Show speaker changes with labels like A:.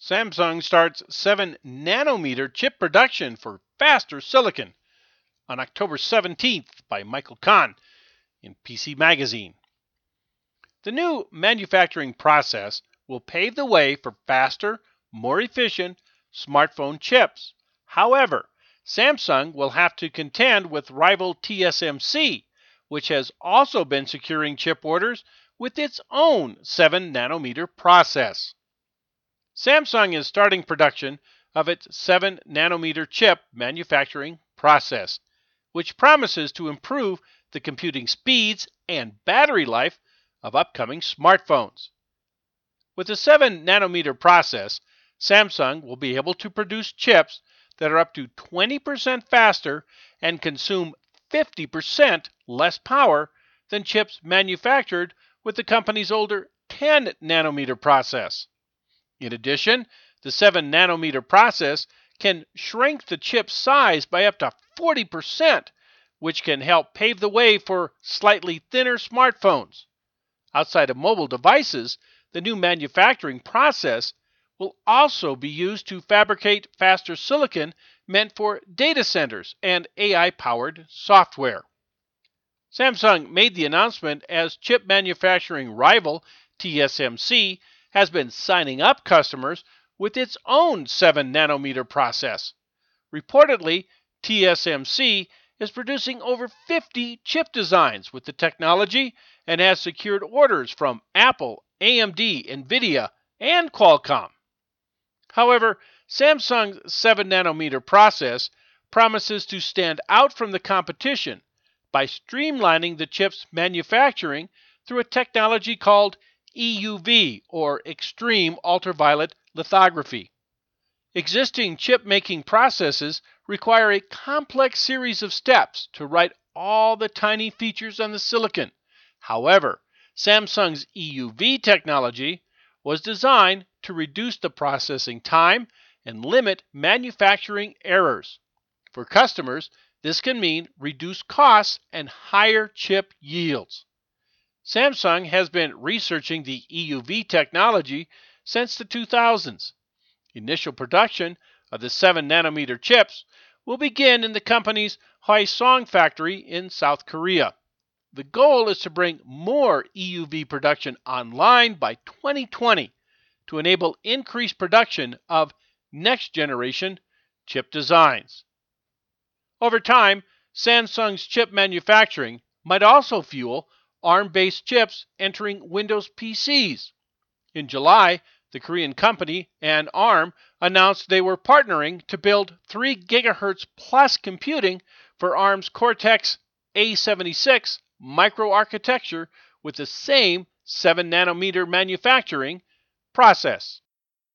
A: Samsung starts 7 nanometer chip production for faster silicon on October 17th by Michael Kahn in PC Magazine. The new manufacturing process will pave the way for faster, more efficient smartphone chips. However, Samsung will have to contend with rival TSMC, which has also been securing chip orders with its own 7 nanometer process. Samsung is starting production of its 7 nanometer chip manufacturing process, which promises to improve the computing speeds and battery life of upcoming smartphones. With the 7 nanometer process, Samsung will be able to produce chips that are up to 20% faster and consume 50% less power than chips manufactured with the company's older 10 nanometer process. In addition, the 7 nanometer process can shrink the chip size by up to 40%, which can help pave the way for slightly thinner smartphones. Outside of mobile devices, the new manufacturing process will also be used to fabricate faster silicon meant for data centers and AI-powered software. Samsung made the announcement as chip manufacturing rival TSMC has been signing up customers with its own 7 nanometer process. Reportedly, TSMC is producing over 50 chip designs with the technology and has secured orders from Apple, AMD, Nvidia, and Qualcomm. However, Samsung's 7 nanometer process promises to stand out from the competition by streamlining the chip's manufacturing through a technology called EUV, or extreme ultraviolet lithography. Existing chip-making processes require a complex series of steps to write all the tiny features on the silicon. However, Samsung's EUV technology was designed to reduce the processing time and limit manufacturing errors. For customers, this can mean reduced costs and higher chip yields. Samsung has been researching the EUV technology since the 2000s. Initial production of the 7 nanometer chips will begin in the company's Hwaseong factory in South Korea. The goal is to bring more EUV production online by 2020 to enable increased production of next-generation chip designs. Over time, Samsung's chip manufacturing might also fuel ARM-based chips entering Windows PCs. In July, the Korean company and ARM announced they were partnering to build 3 GHz plus computing for ARM's Cortex A76 microarchitecture with the same 7 nanometer manufacturing process.